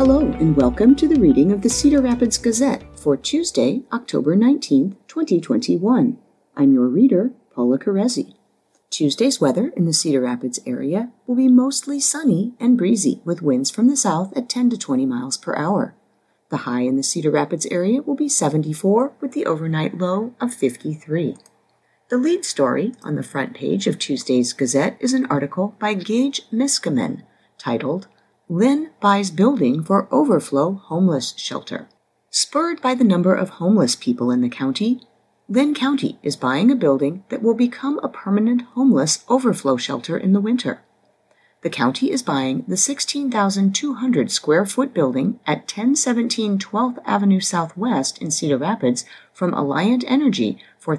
Hello and welcome to the reading of the Cedar Rapids Gazette for Tuesday, October 19th, 2021. I'm your reader, Paula Carezzi. Tuesday's weather in the Cedar Rapids area will be mostly sunny and breezy with winds from the south at 10 to 20 miles per hour. The high in the Cedar Rapids area will be 74 with the overnight low of 53. The lead story on the front page of Tuesday's Gazette is an article by Gage Miskaman titled Lynn Buys Building for Overflow Homeless Shelter. Spurred by the number of homeless people in the county, Lynn County is buying a building that will become a permanent homeless overflow shelter in the winter. The county is buying the 16,200 square foot building at 1017 12th Avenue Southwest in Cedar Rapids from Alliant Energy for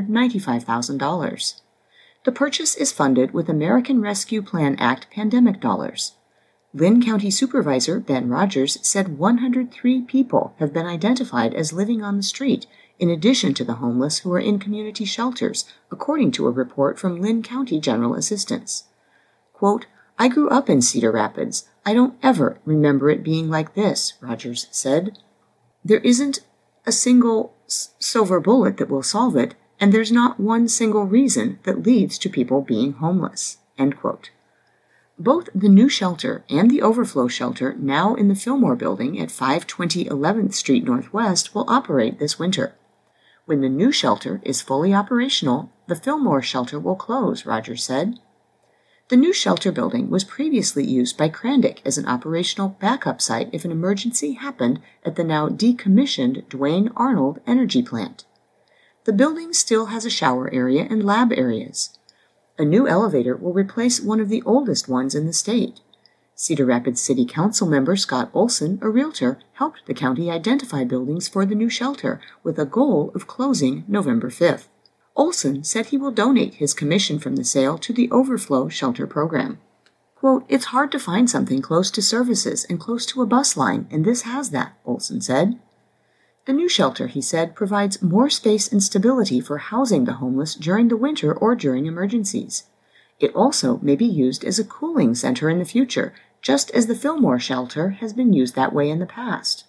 $395,000. The purchase is funded with American Rescue Plan Act pandemic dollars. Lynn County Supervisor Ben Rogers said 103 people have been identified as living on the street, in addition to the homeless who are in community shelters, according to a report from Lynn County General Assistance. Quote, "I grew up in Cedar Rapids. I don't ever remember it being like this," Rogers said. "There isn't a single silver bullet that will solve it, and there's not one single reason that leads to people being homeless." End quote. Both the new shelter and the overflow shelter now in the Fillmore building at 520 11th Street Northwest will operate this winter. When the new shelter is fully operational, the Fillmore shelter will close, Rogers said. The new shelter building was previously used by Crandic as an operational backup site if an emergency happened at the now decommissioned Duane Arnold Energy Plant. The building still has a shower area and lab areas. A new elevator will replace one of the oldest ones in the state. Cedar Rapids City Council member Scott Olson, a realtor, helped the county identify buildings for the new shelter with a goal of closing November 5th. Olson said he will donate his commission from the sale to the Overflow Shelter program. Quote, "It's hard to find something close to services and close to a bus line, and this has that," Olson said. The new shelter, he said, provides more space and stability for housing the homeless during the winter or during emergencies. It also may be used as a cooling center in the future, just as the Fillmore shelter has been used that way in the past.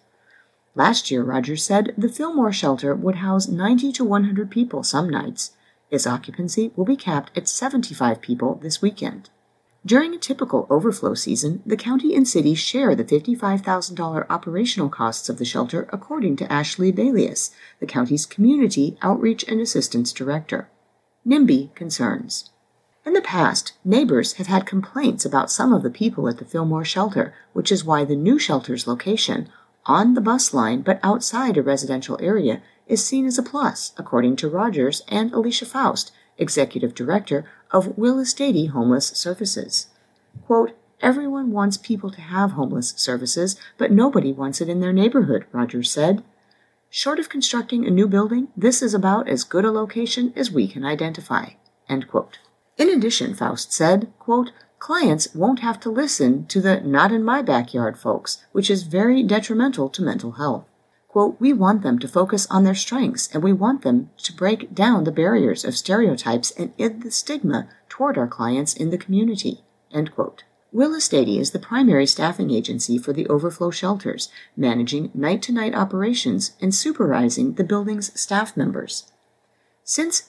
Last year, Rogers said, the Fillmore shelter would house 90 to 100 people some nights. Its occupancy will be capped at 75 people this weekend. During a typical overflow season, the county and city share the $55,000 operational costs of the shelter, according to Ashley Balius, the county's Community Outreach and Assistance Director. NIMBY concerns. In the past, neighbors have had complaints about some of the people at the Fillmore shelter, which is why the new shelter's location, on the bus line but outside a residential area, is seen as a plus, according to Rogers and Alicia Faust, Executive Director of Willis Dady Homeless Services. Quote, "Everyone wants people to have homeless services, but nobody wants it in their neighborhood," Rogers said. "Short of constructing a new building, this is about as good a location as we can identify." End quote. In addition, Faust said, quote, "Clients won't have to listen to the not in my backyard folks, which is very detrimental to mental health. Quote, we want them to focus on their strengths, and we want them to break down the barriers of stereotypes and end the stigma toward our clients in the community." End quote. Willis Dady is the primary staffing agency for the overflow shelters, managing night-to-night operations and supervising the building's staff members. Since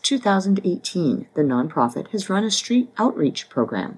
2018, the nonprofit has run a street outreach program.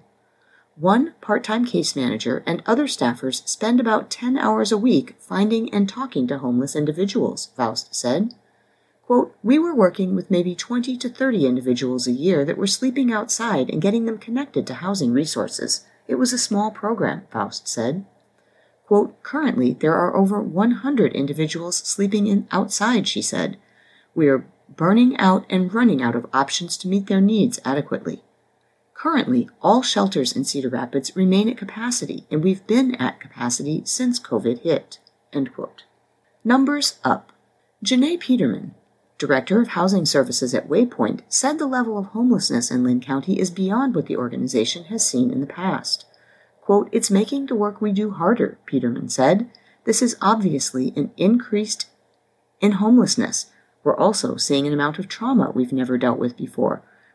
One part-time case manager and other staffers spend about 10 hours a week finding and talking to homeless individuals, Faust said. Quote, "We were working with maybe 20 to 30 individuals a year that were sleeping outside and getting them connected to housing resources. It was a small program," Faust said. Quote, "Currently, there are over 100 individuals sleeping outside," she said. "We are burning out and running out of options to meet their needs adequately. Currently, all shelters in Cedar Rapids remain at capacity, and we've been at capacity since COVID hit." End quote. Numbers up. Janae Peterman, Director of Housing Services at Waypoint, said the level of homelessness in Lynn County is beyond what the organization has seen in the past. Quote, "It's making the work we do harder," Peterman said. "This is obviously an increase in homelessness. We're also seeing an amount of trauma we've never dealt with before.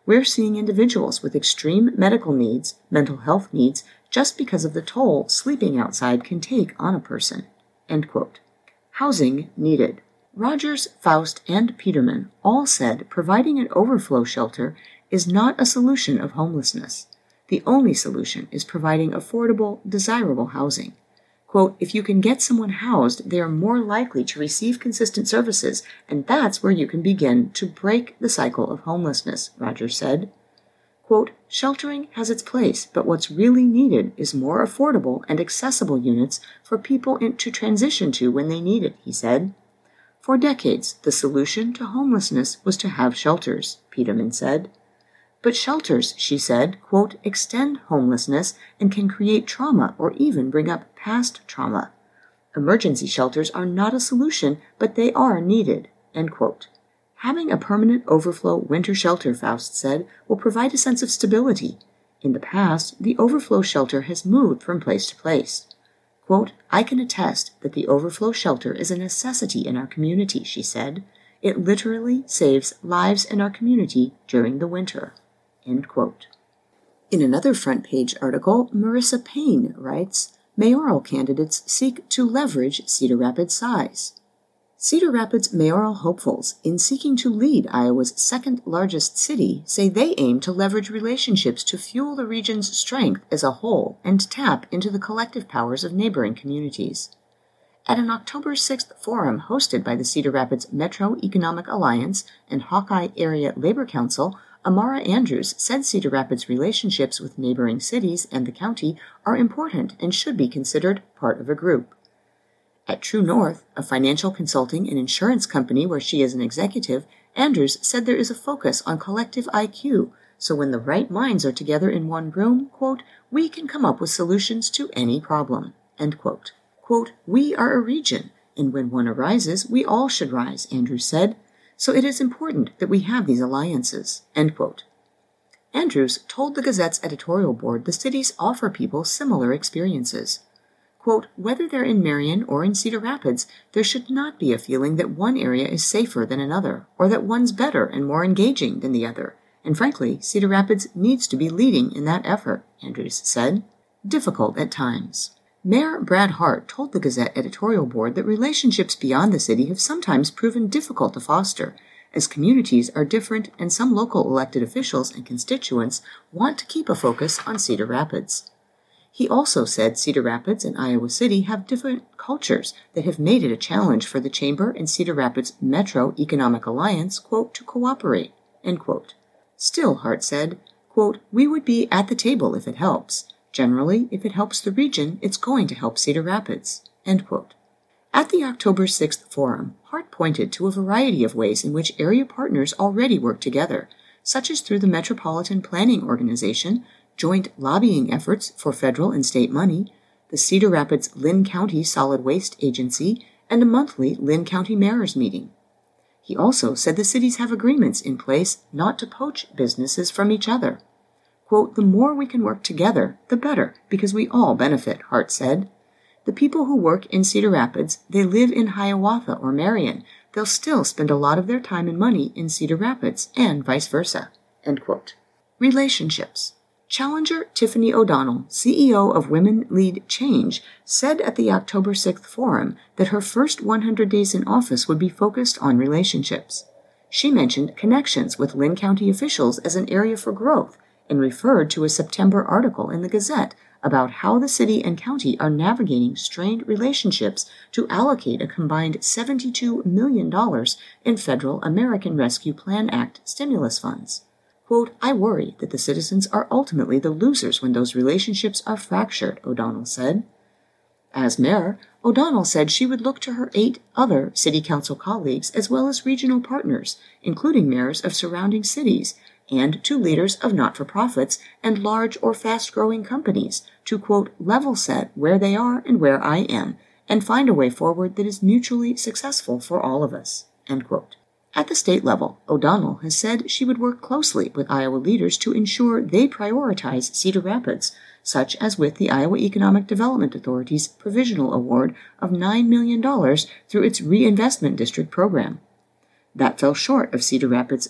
we're seeing individuals with extreme medical needs, mental health needs, just because of the toll sleeping outside can take on a person." End quote. Housing needed. Rogers, Faust, and Peterman all said providing an overflow shelter is not a solution of homelessness. The only solution is providing affordable, desirable housing. Quote, "If you can get someone housed, they are more likely to receive consistent services, and that's where you can begin to break the cycle of homelessness," Rogers said. Quote, "Sheltering has its place, but what's really needed is more affordable and accessible units for people to transition to when they need it," he said. "For decades, the solution to homelessness was to have shelters," Peterman said. "But shelters," she said, quote, "extend homelessness and can create trauma or even bring up past trauma. Emergency shelters are not a solution, but they are needed," end quote. "Having a permanent overflow winter shelter," Faust said, "will provide a sense of stability. In the past, the overflow shelter has moved from place to place." Quote, "I can attest that the overflow shelter is a necessity in our community," she said. "It literally saves lives in our community during the winter." End quote. In another front-page article, Marissa Payne writes, "Mayoral candidates seek to leverage Cedar Rapids' size." Cedar Rapids mayoral hopefuls, in seeking to lead Iowa's second-largest city, say they aim to leverage relationships to fuel the region's strength as a whole and tap into the collective powers of neighboring communities. At an October 6th forum hosted by the Cedar Rapids Metro Economic Alliance and Hawkeye Area Labor Council, Amara Andrews said Cedar Rapids' relationships with neighboring cities and the county are important and should be considered part of a group. At True North, a financial consulting and insurance company where she is an executive, Andrews said there is a focus on collective IQ, so when the right minds are together in one room, quote, "we can come up with solutions to any problem," end quote. Quote, "We are a region, and when one arises, we all should rise," Andrews said, "so it is important that we have these alliances," end quote. Andrews told the Gazette's editorial board the cities offer people similar experiences. Quote, "Whether they're in Marion or in Cedar Rapids, there should not be a feeling that one area is safer than another, or that one's better and more engaging than the other. And frankly, Cedar Rapids needs to be leading in that effort," Andrews said. Difficult at times. Mayor Brad Hart told the Gazette editorial board that relationships beyond the city have sometimes proven difficult to foster, as communities are different and some local elected officials and constituents want to keep a focus on Cedar Rapids. He also said Cedar Rapids and Iowa City have different cultures that have made it a challenge for the Chamber and Cedar Rapids Metro Economic Alliance, quote, "to cooperate," end quote. Still, Hart said, quote, "We would be at the table if it helps. Generally, if it helps the region, it's going to help Cedar Rapids," end quote. At the October 6th forum, Hart pointed to a variety of ways in which area partners already work together, such as through the Metropolitan Planning Organization, joint lobbying efforts for federal and state money, the Cedar Rapids Linn County Solid Waste Agency, and a monthly Linn County Mayor's meeting. He also said the cities have agreements in place not to poach businesses from each other. Quote, "The more we can work together, the better, because we all benefit," Hart said. "The people who work in Cedar Rapids, they live in Hiawatha or Marion. They'll still spend a lot of their time and money in Cedar Rapids, and vice versa," end quote. Relationships. Challenger Tiffany O'Donnell, CEO of Women Lead Change, said at the October 6th forum that her first 100 days in office would be focused on relationships. She mentioned connections with Linn County officials as an area for growth and referred to a September article in the Gazette about how the city and county are navigating strained relationships to allocate a combined $72 million in federal American Rescue Plan Act stimulus funds. Quote, "I worry that the citizens are ultimately the losers when those relationships are fractured," O'Donnell said. As mayor, O'Donnell said she would look to her 8 other city council colleagues as well as regional partners, including mayors of surrounding cities, and to leaders of not-for-profits and large or fast-growing companies to, quote, "level set where they are and where I am, and find a way forward that is mutually successful for all of us," end quote. At the state level, O'Donnell has said she would work closely with Iowa leaders to ensure they prioritize Cedar Rapids, such as with the Iowa Economic Development Authority's provisional award of $9 million through its Reinvestment District program. That fell short of Cedar Rapids'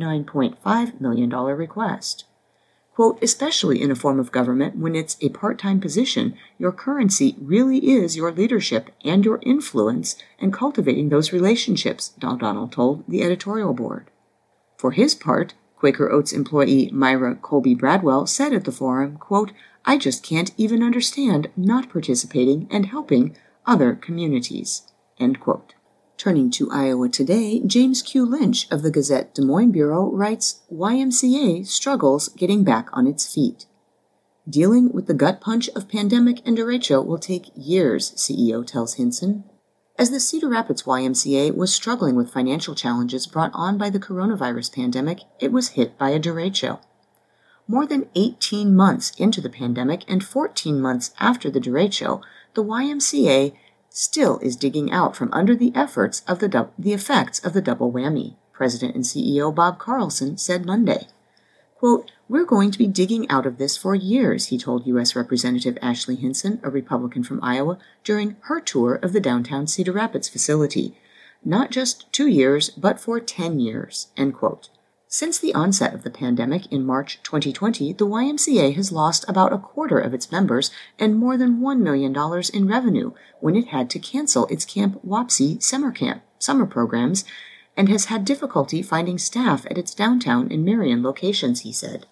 $39.5 million request. Quote, especially in a form of government when it's a part-time position, your currency really is your leadership and your influence and cultivating those relationships, O'Donnell told the editorial board. For his part, Quaker Oats employee Myra Colby Bradwell said at the forum, quote, I just can't even understand not participating and helping other communities, end quote. Turning to Iowa Today, James Q. Lynch of the Gazette Des Moines Bureau writes, YMCA struggles getting back on its feet. Dealing with the gut punch of pandemic and derecho will take years, CEO tells Hinson. As the Cedar Rapids YMCA was struggling with financial challenges brought on by the coronavirus pandemic, it was hit by a derecho. More than 18 months into the pandemic and 14 months after the derecho, the YMCA still is digging out from under the effects of the double whammy, President and CEO Bob Carlson said Monday. Quote, we're going to be digging out of this for years, he told U.S. Representative Ashley Hinson, a Republican from Iowa, during her tour of the downtown Cedar Rapids facility. Not just 2 years, but for 10 years, end quote. Since the onset of the pandemic in March 2020, the YMCA has lost about a quarter of its members and more than $1 million in revenue when it had to cancel its Camp Wapsie summer programs and has had difficulty finding staff at its downtown and Marion locations, he said.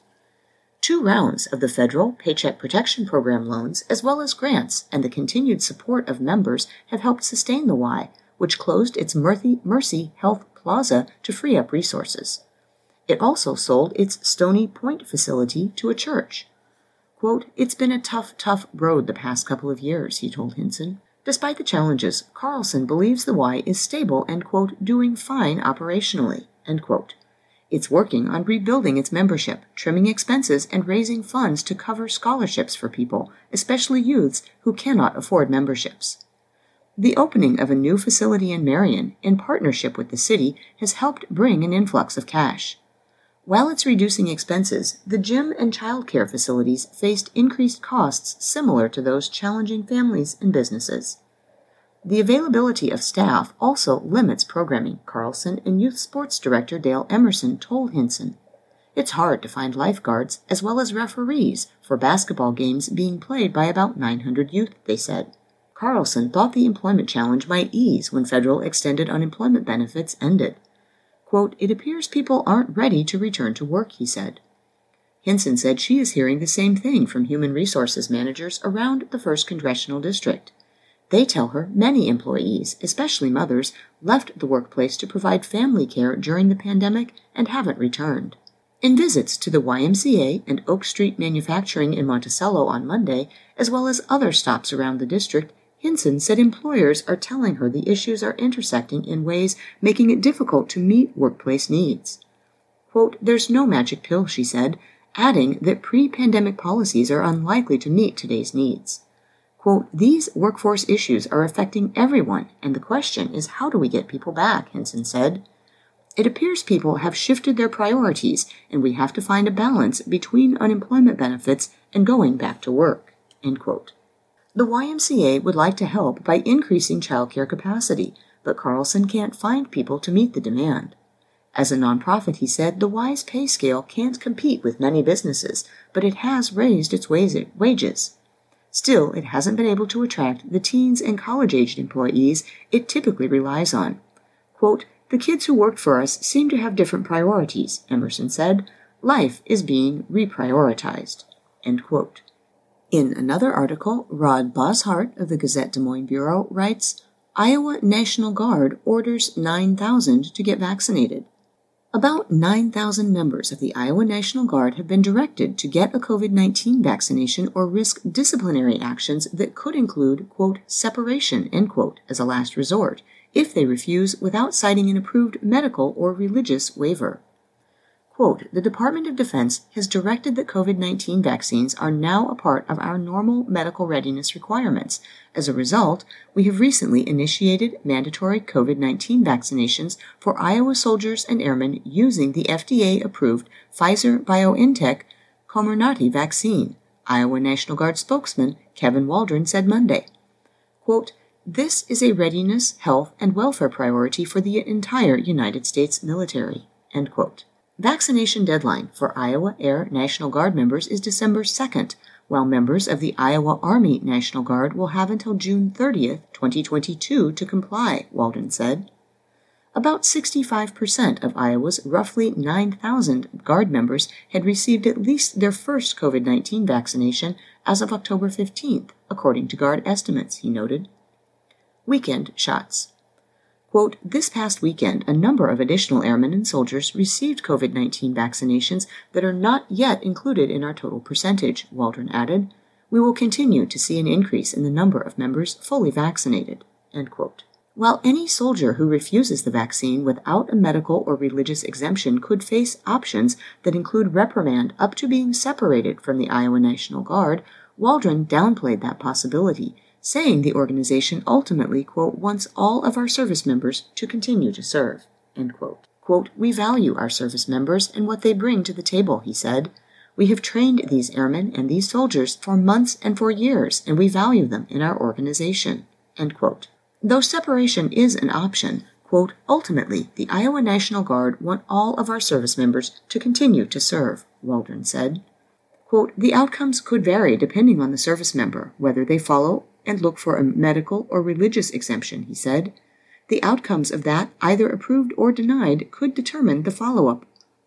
2 rounds of the federal Paycheck Protection Program loans, as well as grants and the continued support of members, have helped sustain the Y, which closed its Mercy Health Plaza to free up resources. It also sold its Stony Point facility to a church. Quote, it's been a tough road the past couple of years, he told Hinson. Despite the challenges, Carlson believes the Y is stable and, quote, doing fine operationally, end quote. It's working on rebuilding its membership, trimming expenses, and raising funds to cover scholarships for people, especially youths who cannot afford memberships. The opening of a new facility in Marion, in partnership with the city, has helped bring an influx of cash. While it's reducing expenses, the gym and child care facilities faced increased costs similar to those challenging families and businesses. The availability of staff also limits programming, Carlson and Youth Sports Director Dale Emerson told Hinson. It's hard to find lifeguards as well as referees for basketball games being played by about 900 youth, they said. Carlson thought the employment challenge might ease when federal extended unemployment benefits ended. Quote, it appears people aren't ready to return to work, he said. Hinson said she is hearing the same thing from human resources managers around the 1st Congressional District. They tell her many employees, especially mothers, left the workplace to provide family care during the pandemic and haven't returned. In visits to the YMCA and Oak Street Manufacturing in Monticello on Monday, as well as other stops around the district, Hinson said employers are telling her the issues are intersecting in ways making it difficult to meet workplace needs. Quote, there's no magic pill, she said, adding that pre-pandemic policies are unlikely to meet today's needs. Quote, these workforce issues are affecting everyone, and the question is how do we get people back, Hinson said. It appears people have shifted their priorities, and we have to find a balance between unemployment benefits and going back to work, end quote. The YMCA would like to help by increasing childcare capacity, but Carlson can't find people to meet the demand. As a nonprofit, he said, the Y's pay scale can't compete with many businesses, but it has raised its wages. Still, it hasn't been able to attract the teens and college-aged employees it typically relies on. Quote, the kids who worked for us seem to have different priorities, Emerson said. Life is being reprioritized, end quote. In another article, Rod Boshart of the Gazette Des Moines Bureau writes, Iowa National Guard orders 9,000 to get vaccinated. About 9,000 members of the Iowa National Guard have been directed to get a COVID-19 vaccination or risk disciplinary actions that could include, quote, separation, end quote, as a last resort, if they refuse without citing an approved medical or religious waiver. Quote, the Department of Defense has directed that COVID-19 vaccines are now a part of our normal medical readiness requirements. As a result, we have recently initiated mandatory COVID-19 vaccinations for Iowa soldiers and airmen using the FDA-approved Pfizer-BioNTech Comirnaty vaccine, Iowa National Guard spokesman Kevin Waldron said Monday. Quote, This is a readiness, health, and welfare priority for the entire United States military." End quote. Vaccination deadline for Iowa Air National Guard members is December 2nd, while members of the Iowa Army National Guard will have until June 30th, 2022 to comply, Waldron said. About 65% of Iowa's roughly 9,000 Guard members had received at least their first COVID-19 vaccination as of October 15th, according to Guard estimates, he noted. Weekend shots. Quote, "This past weekend, a number of additional airmen and soldiers received COVID-19 vaccinations that are not yet included in our total percentage," Waldron added. "We will continue to see an increase in the number of members fully vaccinated." End quote. While any soldier who refuses the vaccine without a medical or religious exemption could face options that include reprimand up to being separated from the Iowa National Guard, Waldron downplayed that possibility, saying the organization ultimately, quote, "wants all of our service members to continue to serve," end quote. Quote, "We value our service members and what they bring to the table," he said. "We have trained these airmen and these soldiers for months and for years, and we value them in our organization," end quote. Though separation is an option, quote, "ultimately, the Iowa National Guard want all of our service members to continue to serve," Waldron said. Quote, "The outcomes could vary depending on the service member, whether they follow and look for a medical or religious exemption," he said. "The outcomes of that, either approved or denied, could determine the follow-up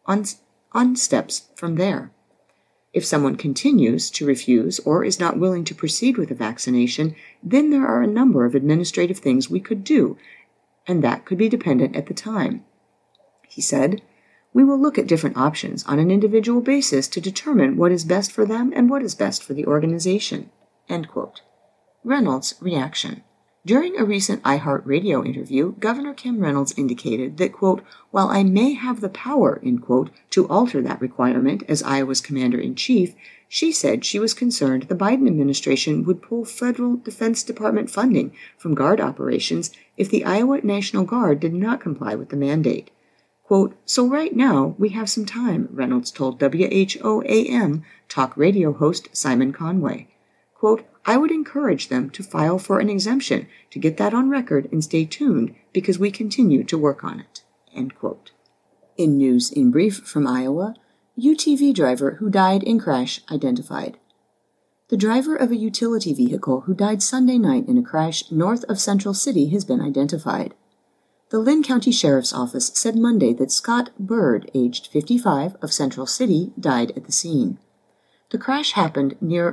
on steps from there. If someone continues to refuse or is not willing to proceed with a vaccination, then there are a number of administrative things we could do, and that could be dependent at the time," he said. "We will look at different options on an individual basis to determine what is best for them and what is best for the organization." End quote. Reynolds' reaction. During a recent iHeartRadio interview, Governor Kim Reynolds indicated that, quote, "while I may have the power," end quote, "to alter that requirement as Iowa's commander-in-chief," she said she was concerned the Biden administration would pull federal Defense Department funding from Guard operations if the Iowa National Guard did not comply with the mandate. Quote, "So right now, we have some time," Reynolds told WHOAM talk radio host Simon Conway. Quote, "I would encourage them to file for an exemption to get that on record and stay tuned because we continue to work on it." End quote. In News in Brief from Iowa, UTV driver who died in crash identified. The driver of a utility vehicle who died Sunday night in a crash north of Central City has been identified. The Linn County Sheriff's Office said Monday that Scott Bird, aged 55, of Central City, died at the scene. The crash happened near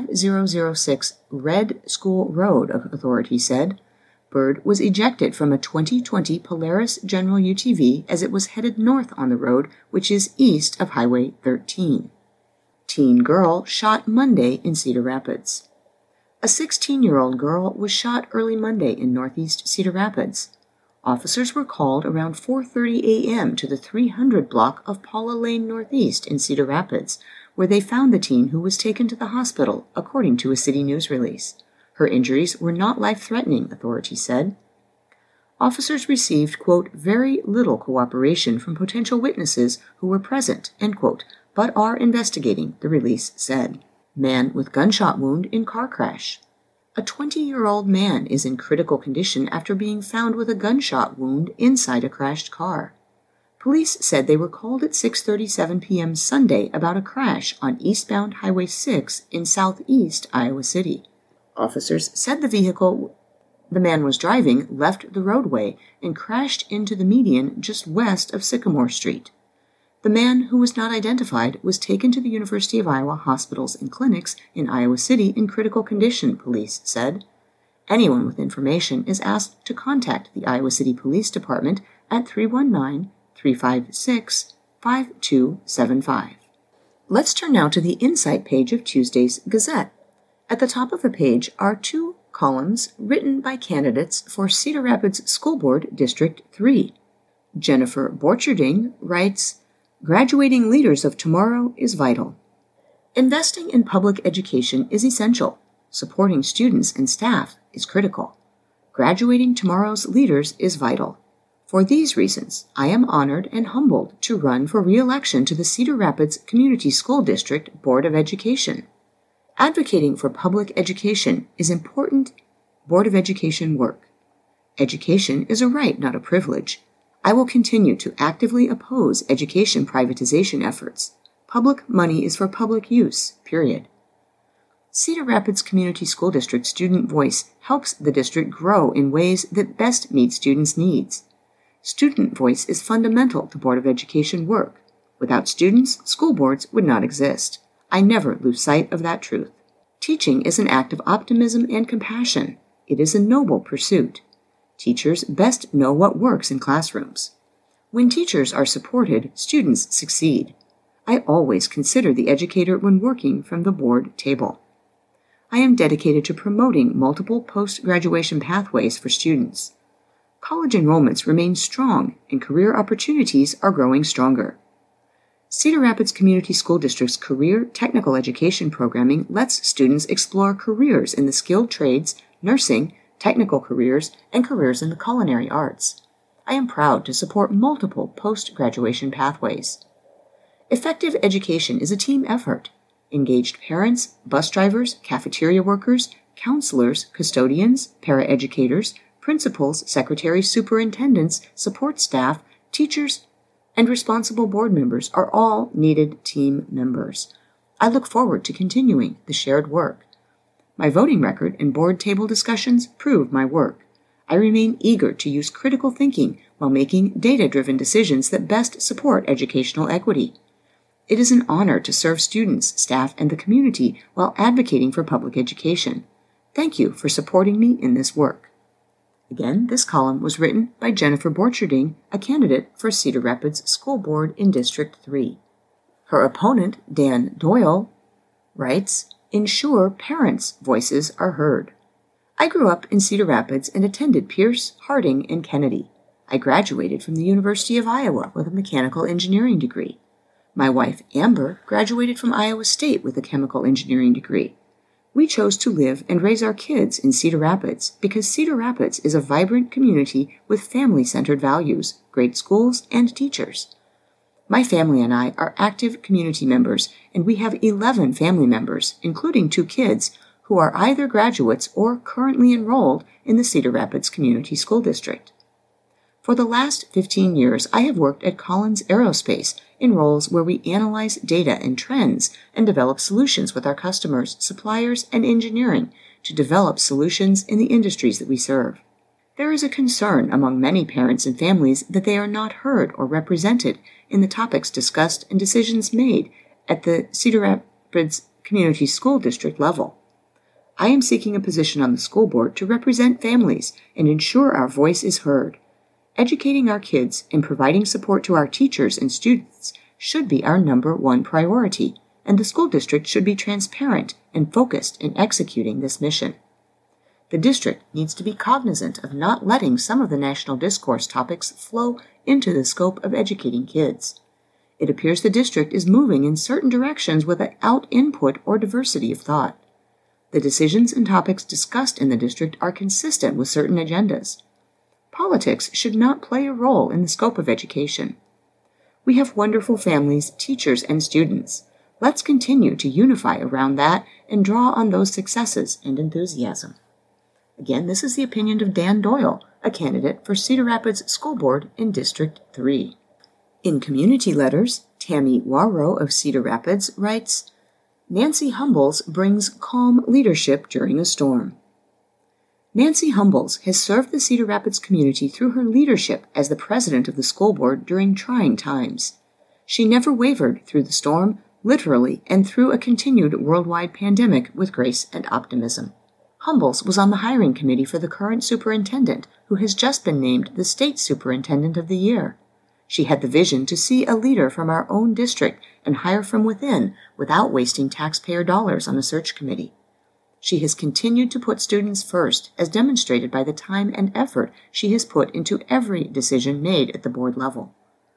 5006 Red School Road, authorities said. Bird was ejected from a 2020 Polaris General UTV as it was headed north on the road, which is east of Highway 13. Teen girl shot Monday in Cedar Rapids. A 16-year-old girl was shot early Monday in northeast Cedar Rapids. Officers were called around 4:30 a.m. to the 300 block of Paula Lane Northeast in Cedar Rapids, where they found the teen who was taken to the hospital, according to a city news release. Her injuries were not life-threatening, authorities said. Officers received, quote, "very little cooperation from potential witnesses who were present," end quote, but are investigating, the release said. Man with gunshot wound in car crash. A 20-year-old man is in critical condition after being found with a gunshot wound inside a crashed car. Police said they were called at 6:37 p.m. Sunday about a crash on eastbound Highway 6 in southeast Iowa City. Officers said the vehicle the man was driving left the roadway and crashed into the median just west of Sycamore Street. The man, who was not identified, was taken to the University of Iowa hospitals and clinics in Iowa City in critical condition, police said. Anyone with information is asked to contact the Iowa City Police Department at 319-356-5275. Let's turn now to the Insight page of Tuesday's Gazette. At the top of the page are two columns written by candidates for Cedar Rapids School Board District 3. Jennifer Borcherding writes, "Graduating leaders of tomorrow is vital. Investing in public education is essential. Supporting students and staff is critical. Graduating tomorrow's leaders is vital. For these reasons, I am honored and humbled to run for re-election to the Cedar Rapids Community School District Board of Education. Advocating for public education is important Board of Education work. Education is a right, not a privilege. I will continue to actively oppose education privatization efforts. Public money is for public use, period. Cedar Rapids Community School District student voice helps the district grow in ways that best meet students' needs. Student voice is fundamental to Board of Education work. Without students, school boards would not exist. I never lose sight of that truth. Teaching is an act of optimism and compassion. It is a noble pursuit. Teachers best know what works in classrooms. When teachers are supported, students succeed. I always consider the educator when working from the board table. I am dedicated to promoting multiple post-graduation pathways for students. College enrollments remain strong and career opportunities are growing stronger. Cedar Rapids Community School District's Career Technical Education programming lets students explore careers in the skilled trades, nursing, technical careers, and careers in the culinary arts. I am proud to support multiple post-graduation pathways. Effective education is a team effort. Engaged parents, bus drivers, cafeteria workers, counselors, custodians, paraeducators, principals, secretaries, superintendents, support staff, teachers, and responsible board members are all needed team members. I look forward to continuing the shared work. My voting record and board table discussions prove my work. I remain eager to use critical thinking while making data-driven decisions that best support educational equity. It is an honor to serve students, staff, and the community while advocating for public education. Thank you for supporting me in this work. Again, this column was written by Jennifer Borcherding, a candidate for Cedar Rapids School Board in District 3. Her opponent, Dan Doyle, writes, "Ensure parents' voices are heard." I grew up in Cedar Rapids and attended Pierce, Harding, and Kennedy. I graduated from the University of Iowa with a mechanical engineering degree. My wife, Amber, graduated from Iowa State with a chemical engineering degree. We chose to live and raise our kids in Cedar Rapids because Cedar Rapids is a vibrant community with family-centered values, great schools, and teachers. My family and I are active community members, and we have 11 family members, including 2 kids, who are either graduates or currently enrolled in the Cedar Rapids Community School District. For the last 15 years, I have worked at Collins Aerospace in roles where we analyze data and trends and develop solutions with our customers, suppliers, and engineering to develop solutions in the industries that we serve. There is a concern among many parents and families that they are not heard or represented in the topics discussed and decisions made at the Cedar Rapids Community School District level. I am seeking a position on the school board to represent families and ensure our voice is heard. Educating our kids and providing support to our teachers and students should be our number one priority, and the school district should be transparent and focused in executing this mission. The district needs to be cognizant of not letting some of the national discourse topics flow into the scope of educating kids. It appears the district is moving in certain directions without input or diversity of thought. The decisions and topics discussed in the district are consistent with certain agendas. Politics should not play a role in the scope of education. We have wonderful families, teachers, and students. Let's continue to unify around that and draw on those successes and enthusiasm. Again, this is the opinion of Dan Doyle, a candidate for Cedar Rapids School Board in District 3. In community letters, Tammy Warrow of Cedar Rapids writes, "Nancy Humbles brings calm leadership during a storm." Nancy Humbles has served the Cedar Rapids community through her leadership as the president of the school board during trying times. She never wavered through the storm, literally, and through a continued worldwide pandemic with grace and optimism. Humbles was on the hiring committee for the current superintendent, who has just been named the state superintendent of the year. She had the vision to see a leader from our own district and hire from within without wasting taxpayer dollars on a search committee. She has continued to put students first, as demonstrated by the time and effort she has put into every decision made at the board level.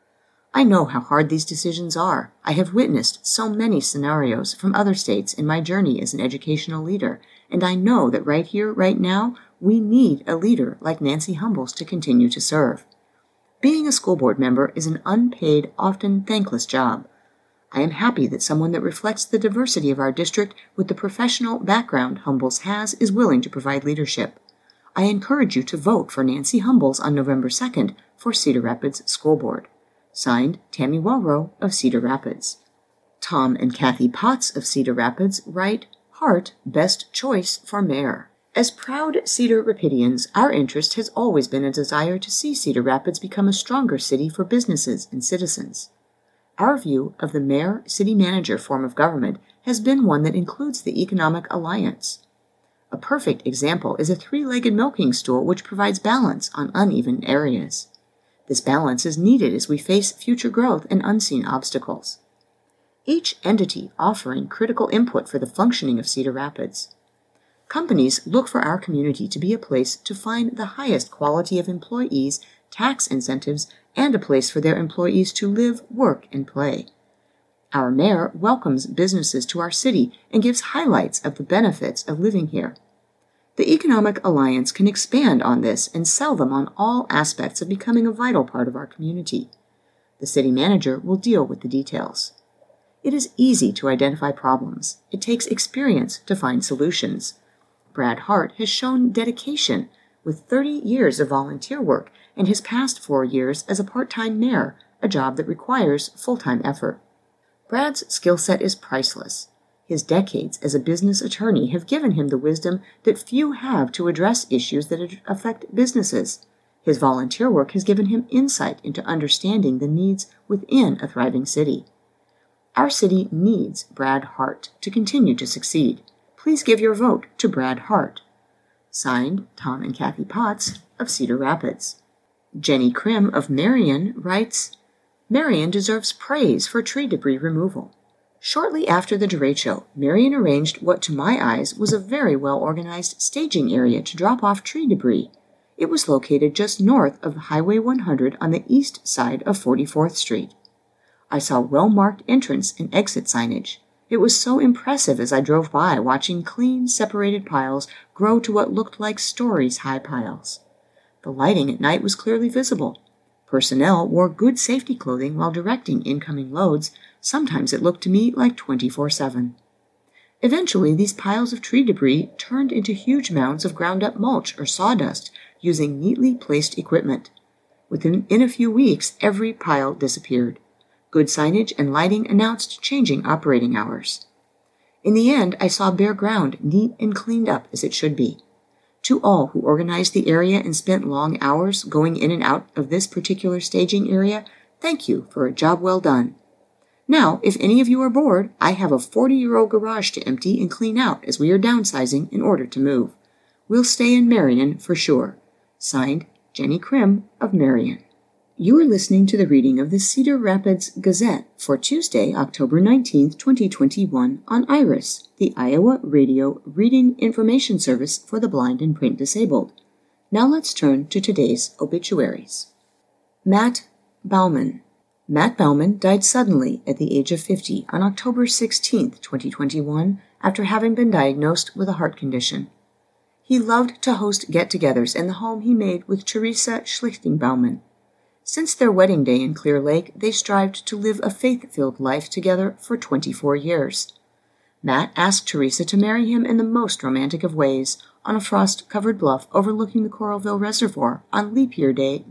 I know how hard these decisions are. I have witnessed so many scenarios from other states in my journey as an educational leader, and I know that right here, right now, we need a leader like Nancy Humbles to continue to serve. Being a school board member is an unpaid, often thankless job. I am happy that someone that reflects the diversity of our district with the professional background Humbles has is willing to provide leadership. I encourage you to vote for Nancy Humbles on November 2nd for Cedar Rapids School Board. Signed, Tammy Walrow of Cedar Rapids. Tom and Kathy Potts of Cedar Rapids write, Hart, best choice for mayor. As proud Cedar Rapidians, our interest has always been a desire to see Cedar Rapids become a stronger city for businesses and citizens. Our view of the mayor-city manager form of government has been one that includes the economic alliance. A perfect example is a three-legged milking stool which provides balance on uneven areas. This balance is needed as we face future growth and unseen obstacles. Each entity offering critical input for the functioning of Cedar Rapids. Companies look for our community to be a place to find the highest quality of employees, tax incentives, and a place for their employees to live, work, and play. Our mayor welcomes businesses to our city and gives highlights of the benefits of living here. The Economic Alliance can expand on this and sell them on all aspects of becoming a vital part of our community. The city manager will deal with the details. It is easy to identify problems. It takes experience to find solutions. Brad Hart has shown dedication with 30 years of volunteer work and his past 4 years as a part-time mayor, a job that requires full-time effort. Brad's skill set is priceless. His decades as a business attorney have given him the wisdom that few have to address issues that affect businesses. His volunteer work has given him insight into understanding the needs within a thriving city. Our city needs Brad Hart to continue to succeed. Please give your vote to Brad Hart. Signed, Tom and Kathy Potts of Cedar Rapids. Jenny Krim of Marion writes, Marion deserves praise for tree debris removal. Shortly after the derecho, Marion arranged what to my eyes was a very well-organized staging area to drop off tree debris. It was located just north of Highway 100 on the east side of 44th Street. I saw well-marked entrance and exit signage. It was so impressive as I drove by, watching clean, separated piles grow to what looked like stories-high piles. The lighting at night was clearly visible. Personnel wore good safety clothing while directing incoming loads. Sometimes it looked to me like 24/7. Eventually, these piles of tree debris turned into huge mounds of ground-up mulch or sawdust using neatly placed equipment. Within a few weeks, every pile disappeared. Good signage and lighting announced changing operating hours. In the end, I saw bare ground, neat and cleaned up as it should be. To all who organized the area and spent long hours going in and out of this particular staging area, thank you for a job well done. Now, if any of you are bored, I have a 40-year-old garage to empty and clean out as we are downsizing in order to move. We'll stay in Marion for sure. Signed, Jenny Krim of Marion. You are listening to the reading of the Cedar Rapids Gazette for Tuesday, October 19, 2021 on IRIS, the Iowa Radio Reading Information Service for the Blind and Print Disabled. Now let's turn to today's obituaries. Matt Bauman. Matt Bauman died suddenly at the age of 50 on October 16, 2021, after having been diagnosed with a heart condition. He loved to host get-togethers in the home he made with Teresa Schlichting-Bauman. Since their wedding day in Clear Lake, they strived to live a faith-filled life together for 24 years. Matt asked Teresa to marry him in the most romantic of ways on a frost-covered bluff overlooking the Coralville Reservoir on Leap Year Day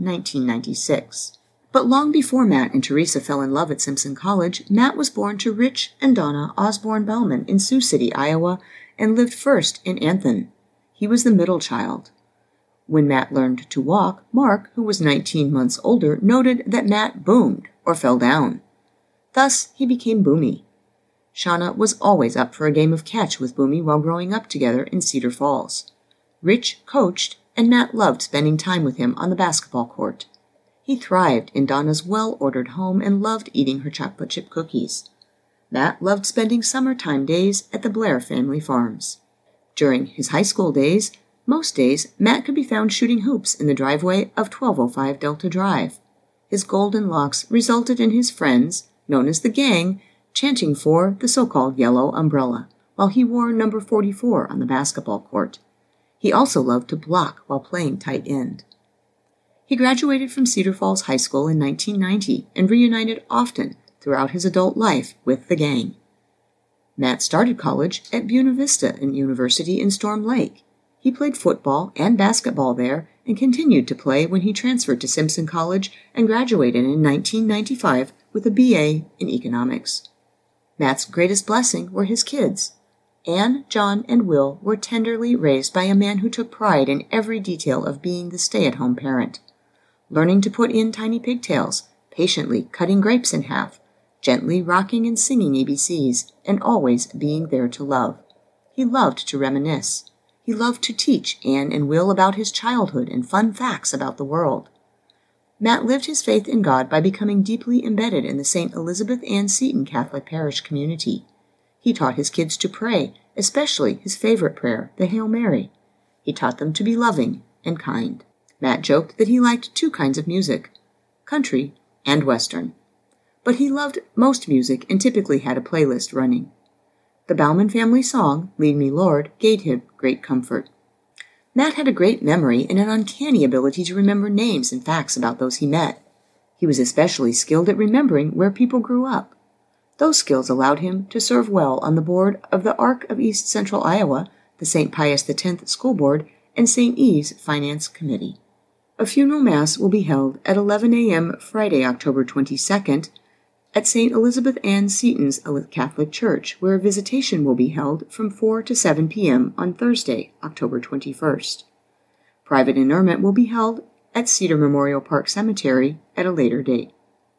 1996. But long before Matt and Teresa fell in love at Simpson College, Matt was born to Rich and Donna Osborne Bauman in Sioux City, Iowa, and lived first in Anthon. He was the middle child. When Matt learned to walk, Mark, who was 19 months older, noted that Matt boomed or fell down. Thus, he became Boomy. Shauna was always up for a game of catch with Boomy while growing up together in Cedar Falls. Rich coached, and Matt loved spending time with him on the basketball court. He thrived in Donna's well-ordered home and loved eating her chocolate chip cookies. Matt loved spending summertime days at the Blair family farms. During his high school days, most days, Matt could be found shooting hoops in the driveway of 1205 Delta Drive. His golden locks resulted in his friends, known as the Gang, chanting for the so-called Yellow Umbrella, while he wore number 44 on the basketball court. He also loved to block while playing tight end. He graduated from Cedar Falls High School in 1990 and reunited often throughout his adult life with the Gang. Matt started college at Buena Vista University in Storm Lake. He played football and basketball there and continued to play when he transferred to Simpson College and graduated in 1995 with a BA in economics. Matt's greatest blessing were his kids. Anne, John, and Will were tenderly raised by a man who took pride in every detail of being the stay-at-home parent, learning to put in tiny pigtails, patiently cutting grapes in half, gently rocking and singing ABCs, and always being there to love. He loved to reminisce. He loved to teach Anne and Will about his childhood and fun facts about the world. Matt lived his faith in God by becoming deeply embedded in the St. Elizabeth Ann Seton Catholic Parish community. He taught his kids to pray, especially his favorite prayer, the Hail Mary. He taught them to be loving and kind. Matt joked that he liked two kinds of music, country and Western. But he loved most music and typically had a playlist running. The Bauman family song, Lead Me Lord, gave him great comfort. Matt had a great memory and an uncanny ability to remember names and facts about those he met. He was especially skilled at remembering where people grew up. Those skills allowed him to serve well on the board of the Arc of East Central Iowa, the St. Pius X School Board, and St. Eve's Finance Committee. A funeral mass will be held at 11 a.m. Friday, October 22nd, at St. Elizabeth Ann Seton's Catholic Church, where a visitation will be held from 4 to 7 p.m. on Thursday, October 21st. Private interment will be held at Cedar Memorial Park Cemetery at a later date.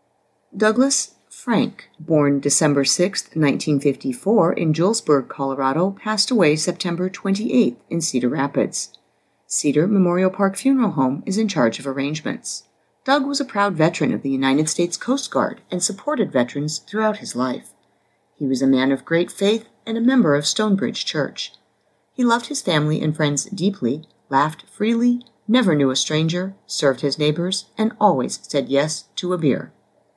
Douglas Frank, born December 6, 1954 in Julesburg, Colorado, passed away September 28 in Cedar Rapids. Cedar Memorial Park Funeral Home is in charge of arrangements. Doug was a proud veteran of the United States Coast Guard and supported veterans throughout his life. He was a man of great faith and a member of Stonebridge Church. He loved his family and friends deeply, laughed freely, never knew a stranger, served his neighbors, and always said yes to a beer.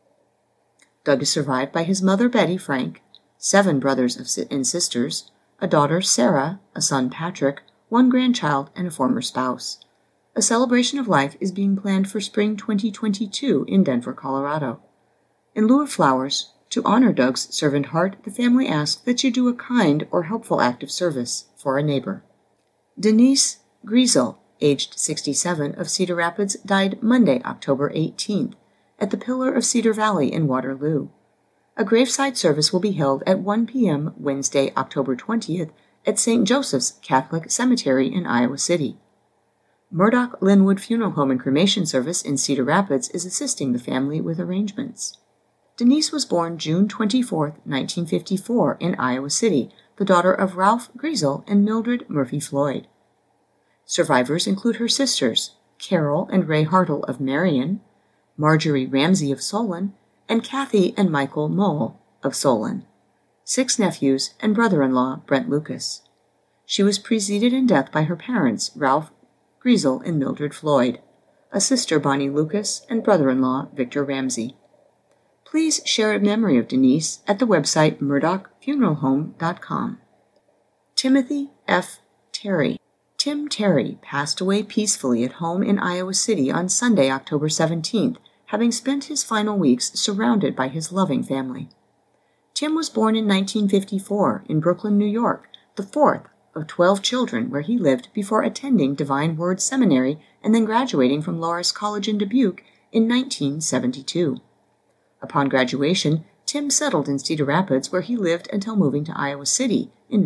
Doug is survived by his mother, Betty Frank, 7 brothers and sisters, a daughter, Sarah, a son, Patrick, 1 grandchild, and a former spouse. A celebration of life is being planned for spring 2022 in Denver, Colorado. In lieu of flowers, to honor Doug's servant heart, the family asks that you do a kind or helpful act of service for a neighbor. Denise Griesel, aged 67, of Cedar Rapids, died Monday, October 18th, at the Pillar of Cedar Valley in Waterloo. A graveside service will be held at 1 p.m. Wednesday, October 20th, at St. Joseph's Catholic Cemetery in Iowa City. Murdoch Linwood Funeral Home and Cremation Service in Cedar Rapids is assisting the family with arrangements. Denise was born June 24, 1954, in Iowa City, the daughter of Ralph Griesel and Mildred Murphy Floyd. Survivors include her sisters, Carol and Ray Hartle of Marion, Marjorie Ramsey of Solon, and Kathy and Michael Mole of Solon, 6 nephews, and brother-in-law Brent Lucas. She was preceded in death by her parents, Ralph Griesel and Mildred Floyd, a sister, Bonnie Lucas, and brother-in-law, Victor Ramsey. Please share a memory of Denise at the website murdochfuneralhome.com. Timothy F. Terry. Tim Terry passed away peacefully at home in Iowa City on Sunday, October 17th, having spent his final weeks surrounded by his loving family. Tim was born in 1954 in Brooklyn, New York, the 4th of 12 children where he lived before attending Divine Word Seminary and then graduating from Loras College in Dubuque in 1972. Upon graduation, Tim settled in Cedar Rapids where he lived until moving to Iowa City in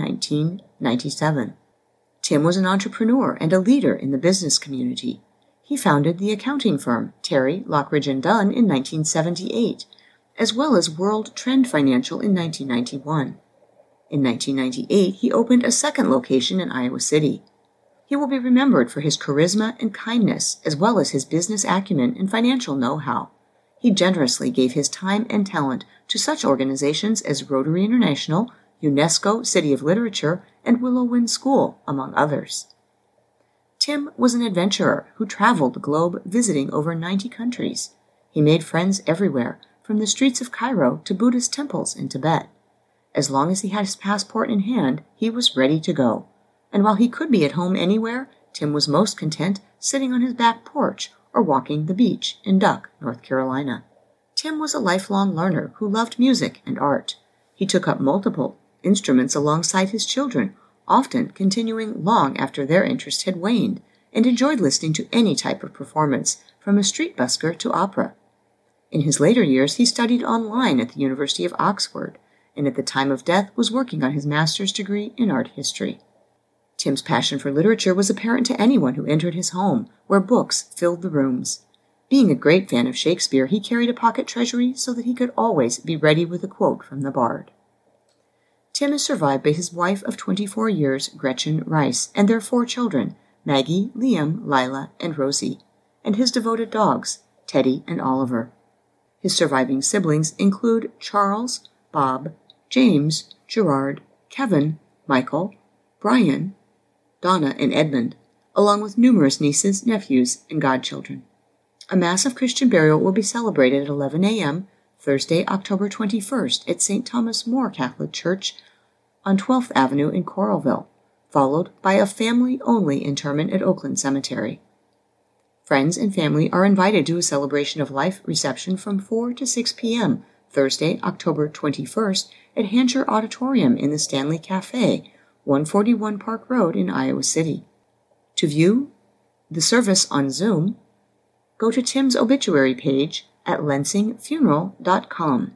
1997. Tim was an entrepreneur and a leader in the business community. He founded the accounting firm Terry, Lockridge & Dunn in 1978, as well as World Trend Financial in 1991. In 1998, he opened a second location in Iowa City. He will be remembered for his charisma and kindness, as well as his business acumen and financial know-how. He generously gave his time and talent to such organizations as Rotary International, UNESCO City of Literature, and Willow Wind School, among others. Tim was an adventurer who traveled the globe visiting over 90 countries. He made friends everywhere, from the streets of Cairo to Buddhist temples in Tibet. As long as he had his passport in hand, he was ready to go. And while he could be at home anywhere, Tim was most content sitting on his back porch or walking the beach in Duck, North Carolina. Tim was a lifelong learner who loved music and art. He took up multiple instruments alongside his children, often continuing long after their interest had waned, and enjoyed listening to any type of performance, from a street busker to opera. In his later years, he studied online at the University of Oxford, and at the time of death was working on his master's degree in art history. Tim's passion for literature was apparent to anyone who entered his home, where books filled the rooms. Being a great fan of Shakespeare, he carried a pocket treasury so that he could always be ready with a quote from the bard. Tim is survived by his wife of 24 years, Gretchen Rice, and their 4 children, Maggie, Liam, Lila, and Rosie, and his devoted dogs, Teddy and Oliver. His surviving siblings include Charles, Bob, James, Gerard, Kevin, Michael, Brian, Donna, and Edmund, along with numerous nieces, nephews, and godchildren. A Mass of Christian burial will be celebrated at 11 a.m. Thursday, October 21st at St. Thomas More Catholic Church on 12th Avenue in Coralville, followed by a family-only interment at Oakland Cemetery. Friends and family are invited to a celebration of life reception from 4 to 6 p.m. Thursday, October 21st at Hancher Auditorium in the Stanley Cafe, 141 Park Road in Iowa City. To view the service on Zoom, go to Tim's obituary page at lensingfuneral.com.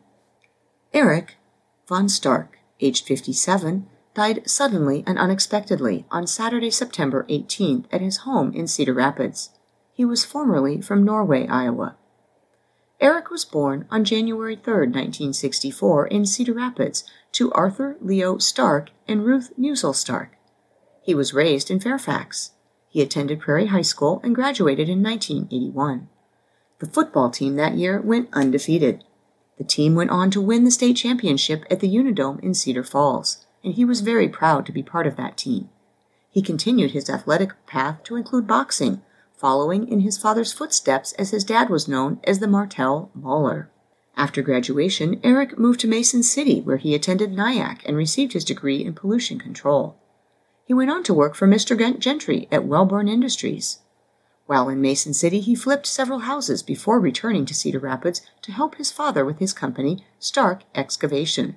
Eric von Stark, aged 57, died suddenly and unexpectedly on Saturday, September 18th at his home in Cedar Rapids. He was formerly from Norway, Iowa. Eric was born on January 3, 1964, in Cedar Rapids to Arthur Leo Stark and Ruth Musel Stark. He was raised in Fairfax. He attended Prairie High School and graduated in 1981. The football team that year went undefeated. The team went on to win the state championship at the Unidome in Cedar Falls, and he was very proud to be part of that team. He continued his athletic path to include boxing, following in his father's footsteps as his dad was known as the Martel Mauler. After graduation, Eric moved to Mason City, where he attended NIAC and received his degree in pollution control. He went on to work for Mr. Gentry at Wellborn Industries. While in Mason City, he flipped several houses before returning to Cedar Rapids to help his father with his company, Stark Excavation.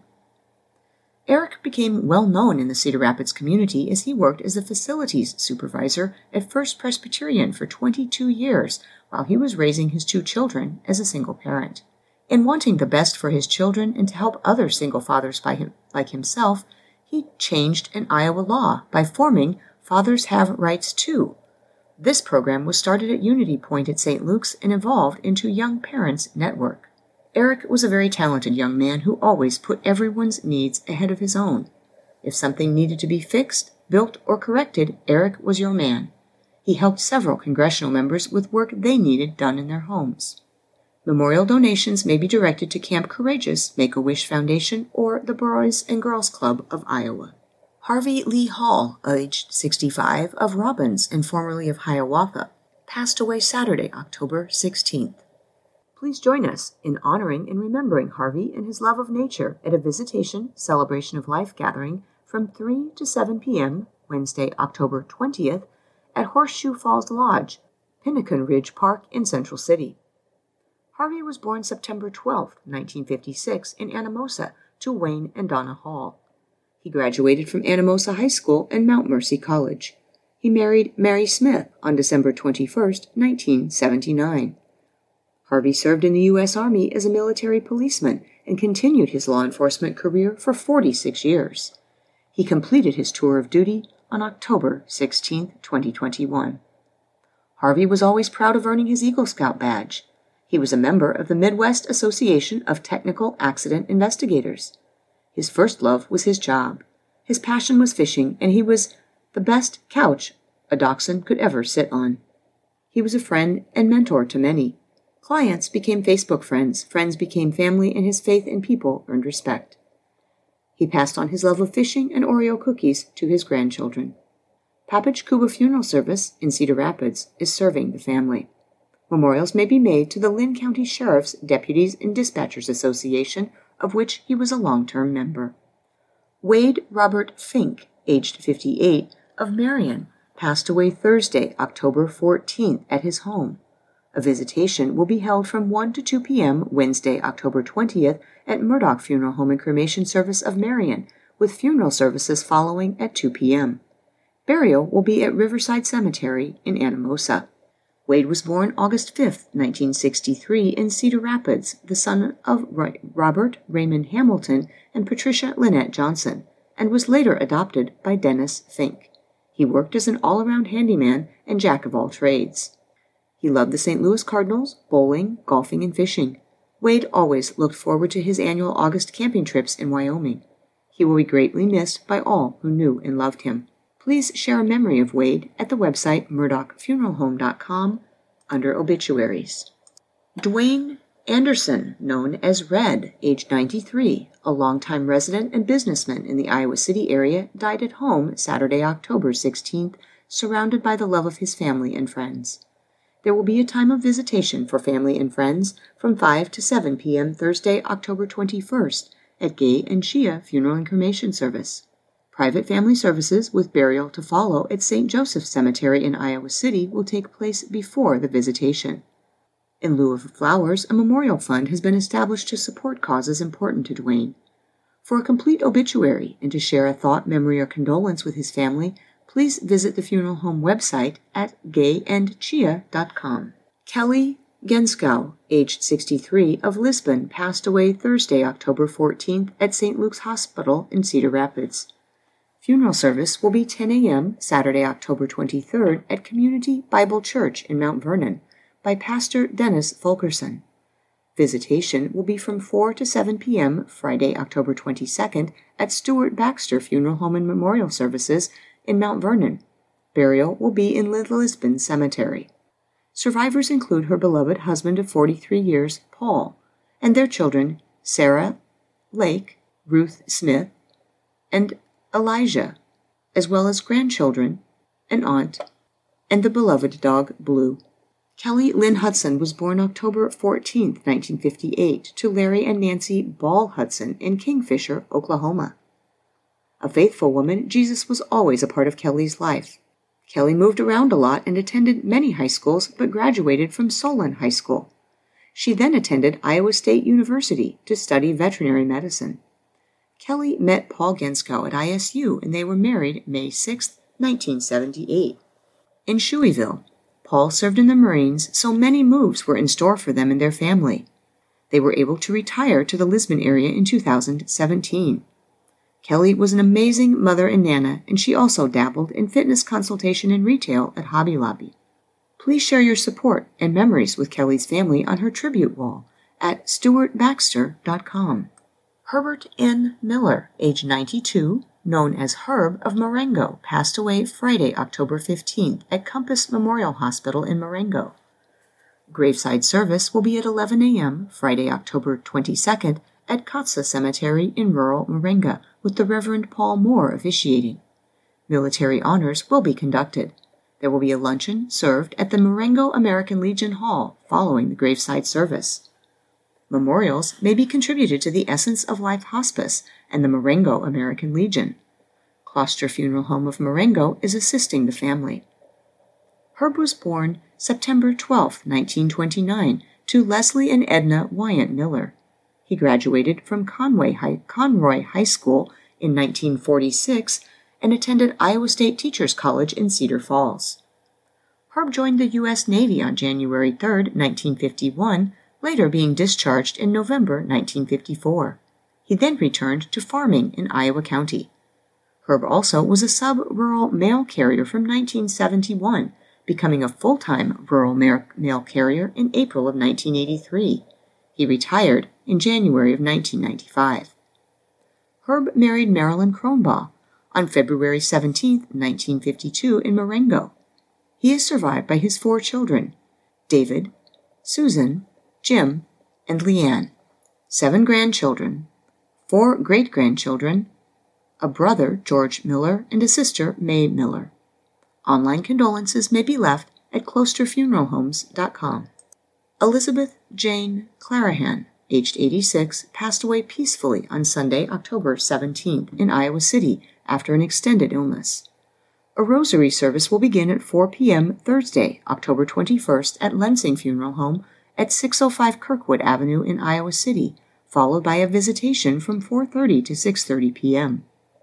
Eric became well known in the Cedar Rapids community as he worked as a facilities supervisor at First Presbyterian for 22 years while he was raising his 2 children as a single parent. In wanting the best for his children and to help other single fathers like himself, he changed an Iowa law by forming Fathers Have Rights Too. This program was started at Unity Point at St. Luke's and evolved into Young Parents Network. Eric was a very talented young man who always put everyone's needs ahead of his own. If something needed to be fixed, built, or corrected, Eric was your man. He helped several congressional members with work they needed done in their homes. Memorial donations may be directed to Camp Courageous, Make-A-Wish Foundation, or the Boys and Girls Club of Iowa. Harvey Lee Hall, aged 65, of Robbins and formerly of Hiawatha, passed away Saturday, October 16th. Please join us in honoring and remembering Harvey and his love of nature at a Visitation Celebration of Life gathering from 3 to 7 p.m. Wednesday, October 20th at Horseshoe Falls Lodge, Pinnacan Ridge Park in Central City. Harvey was born September 12, 1956, in Anamosa to Wayne and Donna Hall. He graduated from Anamosa High School and Mount Mercy College. He married Mary Smith on December 21, 1979. Harvey served in the U.S. Army as a military policeman and continued his law enforcement career for 46 years. He completed his tour of duty on October 16, 2021. Harvey was always proud of earning his Eagle Scout badge. He was a member of the Midwest Association of Technical Accident Investigators. His first love was his job. His passion was fishing, and he was the best couch a dachshund could ever sit on. He was a friend and mentor to many. Clients became Facebook friends, friends became family, and his faith in people earned respect. He passed on his love of fishing and Oreo cookies to his grandchildren. Papage Cuba Funeral Service in Cedar Rapids is serving the family. Memorials may be made to the Linn County Sheriff's Deputies and Dispatchers Association, of which he was a long-term member. Wade Robert Fink, aged 58, of Marion, passed away Thursday, October 14th, at his home. A visitation will be held from 1 to 2 p.m. Wednesday, October 20th at Murdoch Funeral Home and Cremation Service of Marion, with funeral services following at 2 p.m. Burial will be at Riverside Cemetery in Anamosa. Wade was born August 5, 1963, in Cedar Rapids, the son of Robert Raymond Hamilton and Patricia Lynette Johnson, and was later adopted by Dennis Fink. He worked as an all-around handyman and jack of all trades. He loved the St. Louis Cardinals, bowling, golfing, and fishing. Wade always looked forward to his annual August camping trips in Wyoming. He will be greatly missed by all who knew and loved him. Please share a memory of Wade at the website murdochfuneralhome.com under Obituaries. Dwayne Anderson, known as Red, age 93, a longtime resident and businessman in the Iowa City area, died at home Saturday, October 16th, surrounded by the love of his family and friends. There will be a time of visitation for family and friends from 5 to 7 p.m. Thursday, October 21st at Gay and Chia Funeral and Cremation Service. Private family services with burial to follow at St. Joseph Cemetery in Iowa City will take place before the visitation. In lieu of flowers, a memorial fund has been established to support causes important to Dwayne. For a complete obituary and to share a thought, memory, or condolence with his family, please visit the funeral home website at gayandchia.com. Kelly Genskow, aged 63, of Lisbon, passed away Thursday, October 14th at St. Luke's Hospital in Cedar Rapids. Funeral service will be 10 a.m. Saturday, October 23rd at Community Bible Church in Mount Vernon by Pastor Dennis Fulkerson. Visitation will be from 4 to 7 p.m. Friday, October 22nd at Stuart Baxter Funeral Home and Memorial Services in Mount Vernon. Burial will be in Little Lisbon Cemetery. Survivors include her beloved husband of 43 years, Paul, and their children, Sarah, Lake, Ruth Smith, and Elijah, as well as grandchildren, an aunt, and the beloved dog, Blue. Kelly Lynn Hudson was born October 14, 1958, to Larry and Nancy Ball Hudson in Kingfisher, Oklahoma. A faithful woman, Jesus was always a part of Kelly's life. Kelly moved around a lot and attended many high schools, but graduated from Solon High School. She then attended Iowa State University to study veterinary medicine. Kelly met Paul Genskow at ISU, and they were married May 6, 1978. In Shueyville, Paul served in the Marines, so many moves were in store for them and their family. They were able to retire to the Lisbon area in 2017. Kelly was an amazing mother and nana, and she also dabbled in fitness consultation and retail at Hobby Lobby. Please share your support and memories with Kelly's family on her tribute wall at stuartbaxter.com. Herbert N. Miller, age 92, known as Herb of Marengo, passed away Friday, October 15th at Compass Memorial Hospital in Marengo. Graveside service will be at 11 a.m. Friday, October 22nd at Kotza Cemetery in rural Marengo, with the Reverend Paul Moore officiating. Military honors will be conducted. There will be a luncheon served at the Marengo American Legion Hall following the graveside service. Memorials may be contributed to the Essence of Life Hospice and the Marengo American Legion. Kloster Funeral Home of Marengo is assisting the family. Herb was born September 12, 1929, to Leslie and Edna Wyant Miller. He graduated from Conroy High School in 1946 and attended Iowa State Teachers College in Cedar Falls. Herb joined the U.S. Navy on January 3, 1951, later being discharged in November 1954. He then returned to farming in Iowa County. Herb also was a sub-rural mail carrier from 1971, becoming a full-time rural mail carrier in April of 1983. He retired in January of 1995. Herb married Marilyn Kronbaugh on February 17, 1952, in Marengo. He is survived by his 4 children, David, Susan, Jim, and Leanne, 7 grandchildren, 4 great-grandchildren, a brother, George Miller, and a sister, May Miller. Online condolences may be left at klosterfuneralhomes.com. Elizabeth Jane Clarahan, aged 86, passed away peacefully on Sunday, October 17th, in Iowa City after an extended illness. A rosary service will begin at 4 p.m. Thursday, October 21st, at Lensing Funeral Home at 605 Kirkwood Avenue in Iowa City, followed by a visitation from 4:30 to 6:30 p.m.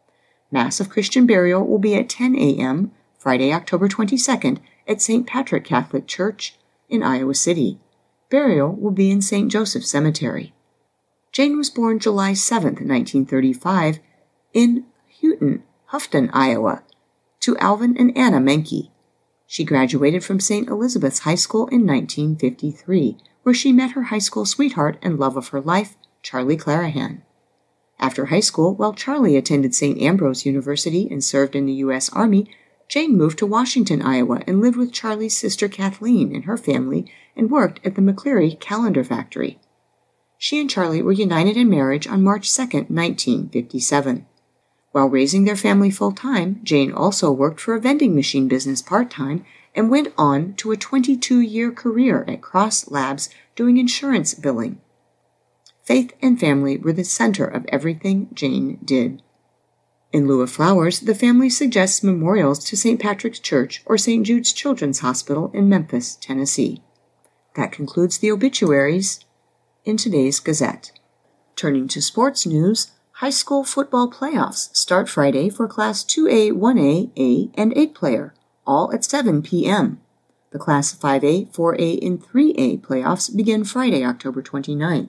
Mass of Christian burial will be at 10 a.m. Friday, October 22nd at St. Patrick Catholic Church in Iowa City. Burial will be in St. Joseph Cemetery. Jane was born July 7, 1935, in Houghton, Iowa, to Alvin and Anna Menke. She graduated from St. Elizabeth's High School in 1953, where she met her high school sweetheart and love of her life, Charlie Clarahan. After high school, while Charlie attended St. Ambrose University and served in the U.S. Army, Jane moved to Washington, Iowa, and lived with Charlie's sister Kathleen and her family and worked at the McCleary Calendar Factory. She and Charlie were united in marriage on March 2, 1957. While raising their family full-time, Jane also worked for a vending machine business part-time and went on to a 22-year career at Cross Labs doing insurance billing. Faith and family were the center of everything Jane did. In lieu of flowers, the family suggests memorials to St. Patrick's Church or St. Jude's Children's Hospital in Memphis, Tennessee. That concludes the obituaries in today's Gazette. Turning to sports news, high school football playoffs start Friday for Class 2A, 1A, A, and 8 player, all at 7 p.m. The Class 5A, 4A, and 3A playoffs begin Friday, October 29th.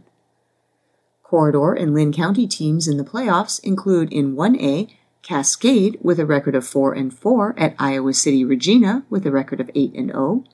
Corridor and Lynn County teams in the playoffs include in 1A, Cascade with a record of 4-4 at Iowa City Regina with a record of 8-0.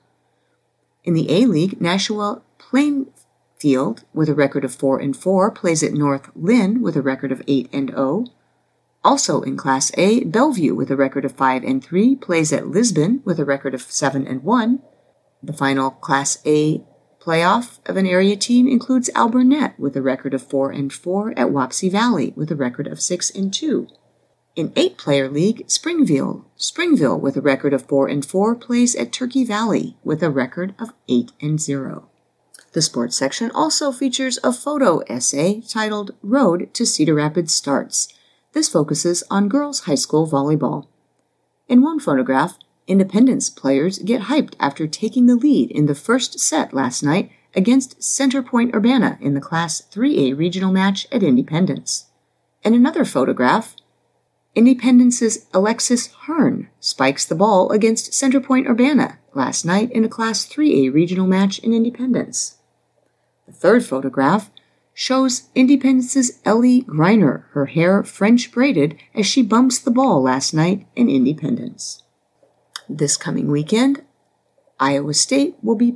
In the A-League, Nashua Plainfield with a record of 4-4 plays at North Lynn with a record of 8-0. Also in Class A, Bellevue with a record of 5-3 plays at Lisbon with a record of 7-1. The final Class A playoff of an area team includes Alburnett with a record of 4-4 at Wapsie Valley with a record of 6-2. In 8-player league, Springville with a record of 4-4 plays at Turkey Valley with a record of 8-0. The sports section also features a photo essay titled Road to Cedar Rapids Starts. This focuses on girls' high school volleyball. In one photograph, Independence players get hyped after taking the lead in the first set last night against Center Point Urbana in the Class 3A regional match at Independence. In another photograph, Independence's Alexis Hearn spikes the ball against Center Point Urbana last night in a Class 3A regional match in Independence. The third photograph shows Independence's Ellie Greiner, her hair French braided, as she bumps the ball last night in Independence. This coming weekend, Iowa State will be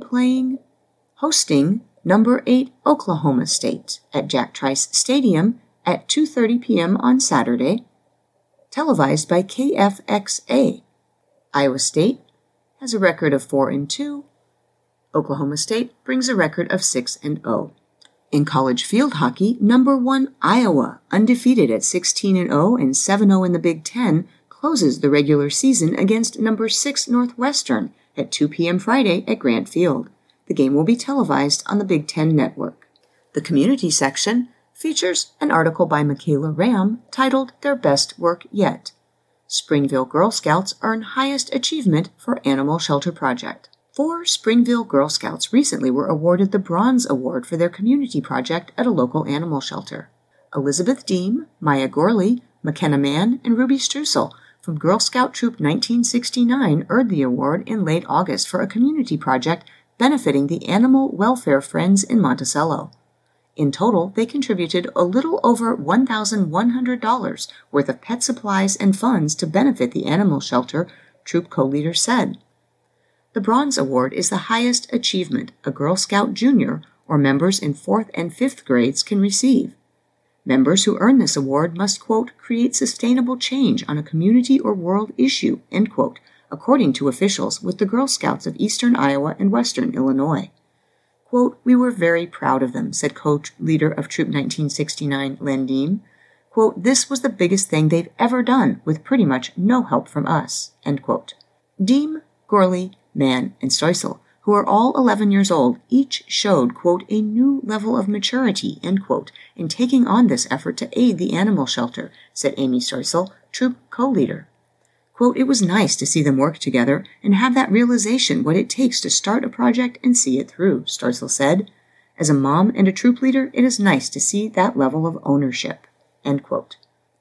hosting number 8 Oklahoma State at Jack Trice Stadium at 2:30 p.m. on Saturday, televised by KFXA. Iowa State has a record of 4-2. Oklahoma State brings a record of 6-0. In college field hockey, number 1 Iowa, undefeated at 16-0 and 7-0 in the Big Ten, closes the regular season against number 6 Northwestern at 2 p.m. Friday at Grant Field. The game will be televised on the Big Ten Network. The community section features an article by Michaela Ram titled Their Best Work Yet. Springville Girl Scouts earn highest achievement for Animal Shelter Project. 4 Springville Girl Scouts recently were awarded the Bronze Award for their community project at a local animal shelter. Elizabeth Deem, Maya Gorley, McKenna Mann, and Ruby Strussel from Girl Scout Troop 1969 earned the award in late August for a community project benefiting the Animal Welfare Friends in Monticello. In total, they contributed a little over $1,100 worth of pet supplies and funds to benefit the animal shelter, troop co-leader said. The Bronze Award is the highest achievement a Girl Scout Junior or members in 4th and 5th grades can receive. Members who earn this award must, quote, create sustainable change on a community or world issue, end quote, according to officials with the Girl Scouts of Eastern Iowa and Western Illinois. Quote, we were very proud of them, said co-leader of Troop 1969, Len Deem. Quote, this was the biggest thing they've ever done with pretty much no help from us, end quote. Deem, Gorley, Mann, and Stoessel, who are all 11 years old, each showed, quote, a new level of maturity, end quote, in taking on this effort to aid the animal shelter, said Amy Stoessel, troop co-leader. Quote, it was nice to see them work together and have that realization what it takes to start a project and see it through, Stoessel said. As a mom and a troop leader, it is nice to see that level of ownership, end quote.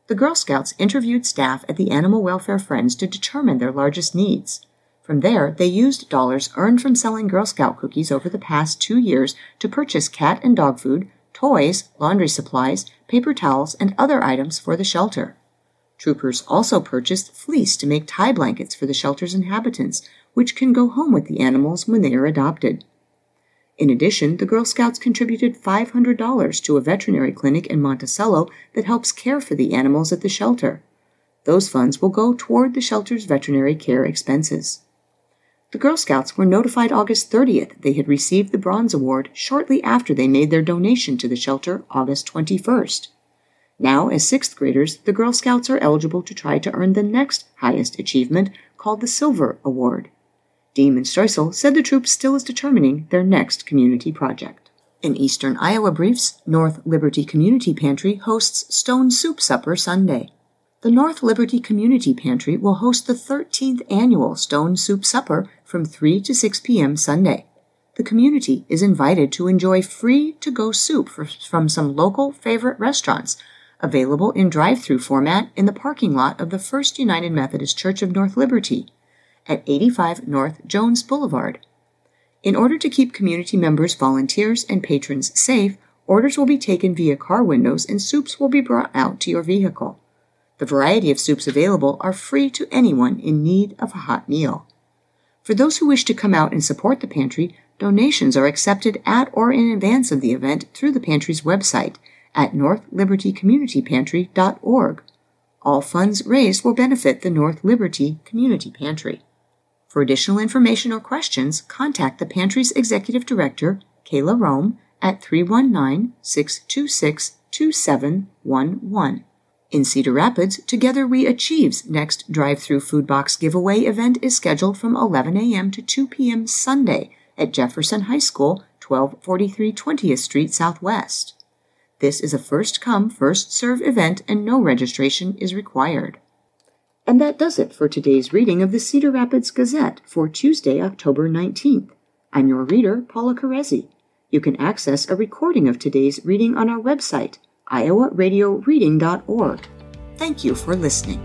The Girl Scouts interviewed staff at the Animal Welfare Friends to determine their largest needs. From there, they used dollars earned from selling Girl Scout cookies over the past 2 years to purchase cat and dog food, toys, laundry supplies, paper towels, and other items for the shelter. Troopers also purchased fleece to make tie blankets for the shelter's inhabitants, which can go home with the animals when they are adopted. In addition, the Girl Scouts contributed $500 to a veterinary clinic in Monticello that helps care for the animals at the shelter. Those funds will go toward the shelter's veterinary care expenses. The Girl Scouts were notified August 30th they had received the Bronze Award shortly after they made their donation to the shelter August 21st. Now, as 6th graders, the Girl Scouts are eligible to try to earn the next highest achievement, called the Silver Award. Dean Streusel said the troop still is determining their next community project. In Eastern Iowa Briefs, North Liberty Community Pantry hosts Stone Soup Supper Sunday. The North Liberty Community Pantry will host the 13th annual Stone Soup Supper from 3 to 6 p.m. Sunday. The community is invited to enjoy free to-go soup from some local favorite restaurants, available in drive-through format in the parking lot of the First United Methodist Church of North Liberty at 85 North Jones Boulevard. In order to keep community members, volunteers, and patrons safe, orders will be taken via car windows and soups will be brought out to your vehicle. The variety of soups available are free to anyone in need of a hot meal. For those who wish to come out and support the pantry, donations are accepted at or in advance of the event through the pantry's website at northlibertycommunitypantry.org. All funds raised will benefit the North Liberty Community Pantry. For additional information or questions, contact the pantry's executive director, Kayla Rome, at 319-626-2711. In Cedar Rapids, Together We Achieve's next drive-through food box giveaway event is scheduled from 11 a.m. to 2 p.m. Sunday at Jefferson High School, 1243 20th Street Southwest. This is a first-come, first-served event and no registration is required. And that does it for today's reading of the Cedar Rapids Gazette for Tuesday, October 19th. I'm your reader, Paula Carezzi. You can access a recording of today's reading on our website, iowaradioreading.org. Thank you for listening.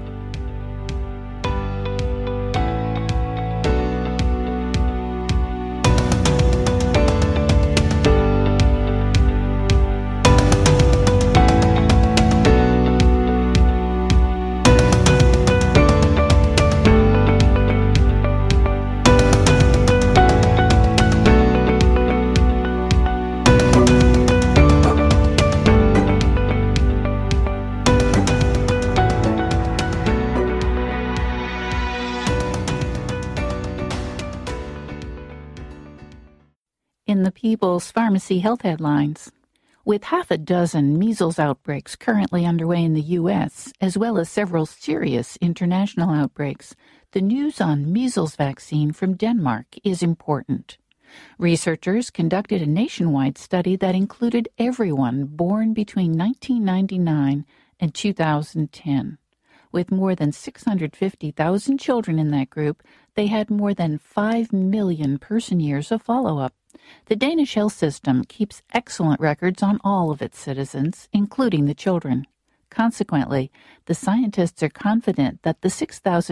In the People's Pharmacy Health Headlines, with half a dozen measles outbreaks currently underway in the U.S., as well as several serious international outbreaks, the news on measles vaccine from Denmark is important. Researchers conducted a nationwide study that included everyone born between 1999 and 2010. With more than 650,000 children in that group, they had more than 5 million person-years of follow-up. The Danish health system keeps excellent records on all of its citizens, including the children. Consequently, the scientists are confident that the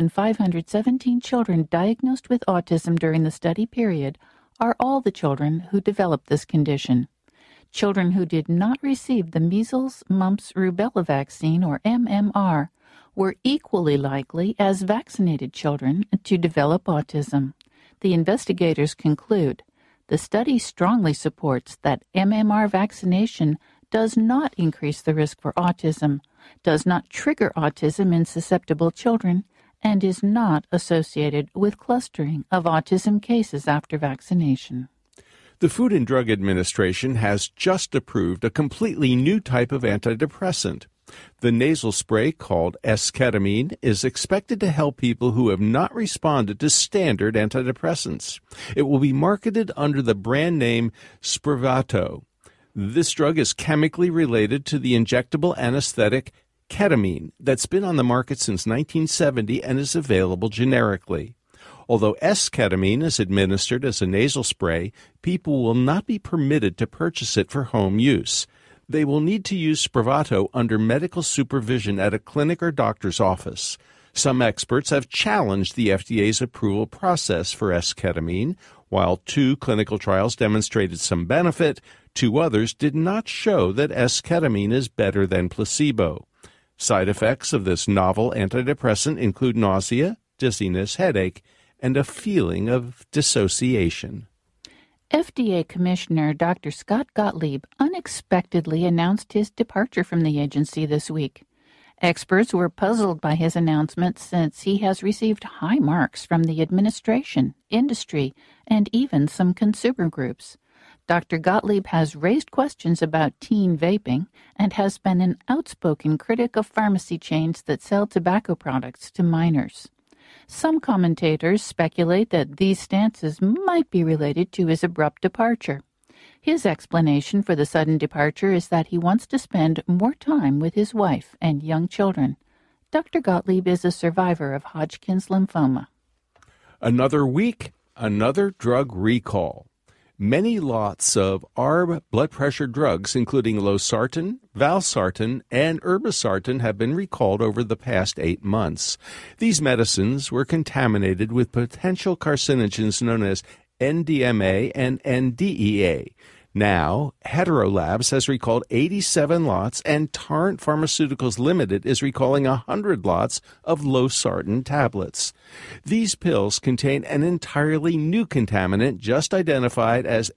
6,517 children diagnosed with autism during the study period are all the children who developed this condition. Children who did not receive the measles, mumps, rubella vaccine, or MMR, were equally likely as vaccinated children to develop autism. The investigators conclude, the study strongly supports that MMR vaccination does not increase the risk for autism, does not trigger autism in susceptible children, and is not associated with clustering of autism cases after vaccination. The Food and Drug Administration has just approved a completely new type of antidepressant. The nasal spray called esketamine is expected to help people who have not responded to standard antidepressants. It will be marketed under the brand name Spravato. This drug is chemically related to the injectable anesthetic ketamine that's been on the market since 1970 and is available generically. Although esketamine is administered as a nasal spray, people will not be permitted to purchase it for home use. They will need to use Spravato under medical supervision at a clinic or doctor's office. Some experts have challenged the FDA's approval process for esketamine. While 2 clinical trials demonstrated some benefit, 2 others did not show that esketamine is better than placebo. Side effects of this novel antidepressant include nausea, dizziness, headache, and a feeling of dissociation. FDA Commissioner Dr. Scott Gottlieb unexpectedly announced his departure from the agency this week. Experts were puzzled by his announcement since he has received high marks from the administration, industry, and even some consumer groups. Dr. Gottlieb has raised questions about teen vaping and has been an outspoken critic of pharmacy chains that sell tobacco products to minors. Some commentators speculate that these stances might be related to his abrupt departure. His explanation for the sudden departure is that he wants to spend more time with his wife and young children. Dr. Gottlieb is a survivor of Hodgkin's lymphoma. Another week, another drug recall. Many lots of ARB blood pressure drugs, including losartan, valsartan, and irbesartan, have been recalled over the past 8 months. These medicines were contaminated with potential carcinogens known as NDMA and NDEA. Now, Hetero Labs has recalled 87 lots, and Torrent Pharmaceuticals Limited is recalling 100 lots of losartan tablets. These pills contain an entirely new contaminant just identified as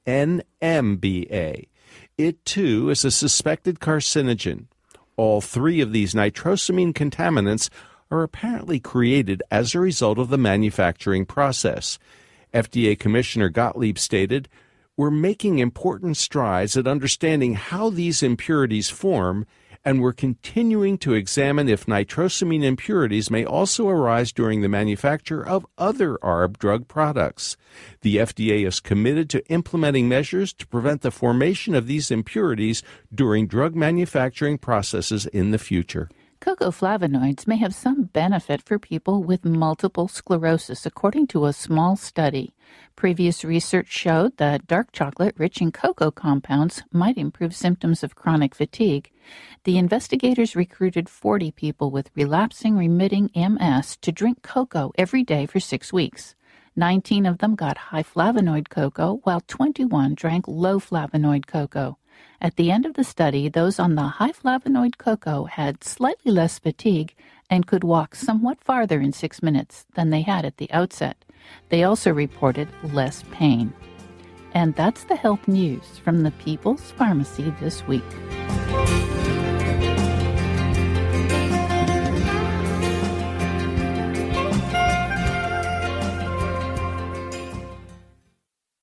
NMBA. It, too, is a suspected carcinogen. All 3 of these nitrosamine contaminants are apparently created as a result of the manufacturing process. FDA Commissioner Gottlieb stated, "We're making important strides at understanding how these impurities form, and we're continuing to examine if nitrosamine impurities may also arise during the manufacture of other ARB drug products. The FDA is committed to implementing measures to prevent the formation of these impurities during drug manufacturing processes in the future." Cocoa flavonoids may have some benefit for people with multiple sclerosis, according to a small study. Previous research showed that dark chocolate rich in cocoa compounds might improve symptoms of chronic fatigue. The investigators recruited 40 people with relapsing remitting MS to drink cocoa every day for 6 weeks. 19 of them got high flavonoid cocoa, while 21 drank low flavonoid cocoa. At the end of the study, those on the high flavonoid cocoa had slightly less fatigue and could walk somewhat farther in 6 minutes than they had at the outset. They also reported less pain. And that's the health news from the People's Pharmacy this week.